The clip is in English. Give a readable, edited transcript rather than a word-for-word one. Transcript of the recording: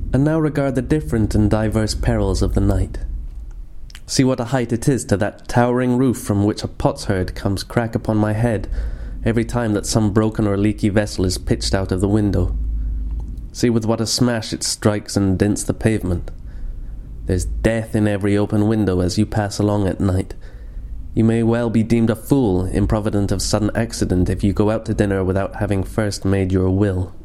And now regard the different and diverse perils of the night. See what a height it is to that towering roof from which a potsherd comes crack upon my head every time that some broken or leaky vessel is pitched out of the window. See with what a smash it strikes and dents the pavement. There's death in every open window as you pass along at night. You may well be deemed a fool, improvident of sudden accident, if you go out to dinner without having first made your will.